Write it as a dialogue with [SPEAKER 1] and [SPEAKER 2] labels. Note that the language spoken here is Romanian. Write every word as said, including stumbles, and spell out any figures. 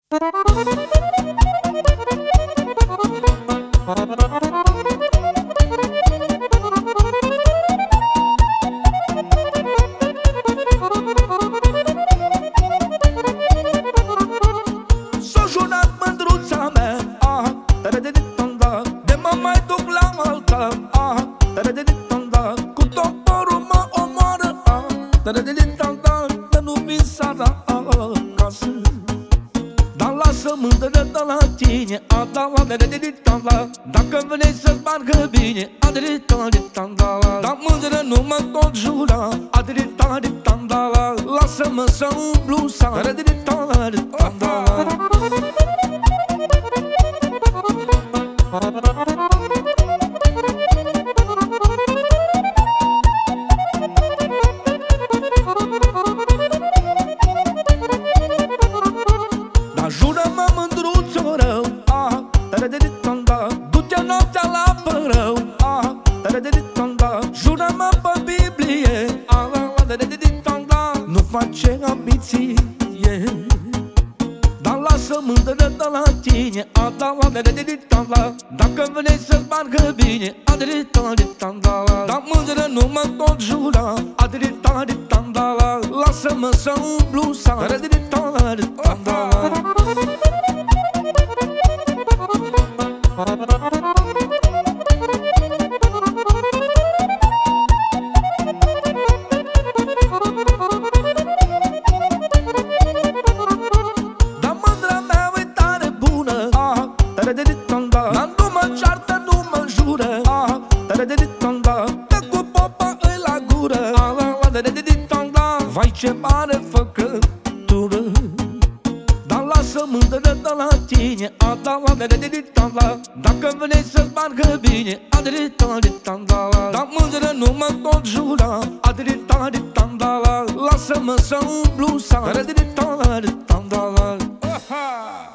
[SPEAKER 1] S-a jurat mândruța mea, ah, tărădădădădă, de mă mai duc la altă, ah, tărădădădădă, cu toporul mă omoară, ah, tărădădădădă, de nu vin seara acasă. Dar lasă mândră de la tine, a da la tărădădădă, dacă vrei să-ți meargă bine, a tărădădădă. Dar mândră nu mă tot jura, a tărădădădă, lasă-mă să umblu sa, tărădădădă. Dar jură-mă mândruț-o rău, ah, tărădădădă, du-te noaptea la părău, ah, tărădădădă, jură-mă pe Biblie, ah, tărădădădă, nu face ambiție. Dar lasă mândră de la tine, a da la tărădădădă, dacă vrei să-ți meargă bine, a tărădădădă. Dar mândră nu mă tot jura, a tărădădădă, lasă-mă să umblu sa, tărădădădă. Dar mândra mea e tare bună, ah, tărădădădă, dar nu mă ceartă, nu mă jură, ah, tărădădădă, că cu popa îi la gură, ah, tărădădădă, vai ce mare făcătură. Dar lasă mândră de la tine, a da la tărădădădă, dacă vrei să-ți meargă bine, a tărădădădă. Dar mândră nu mă tot jura, a tărădădădă, lasă-mă să umblu sa, tărădădădă.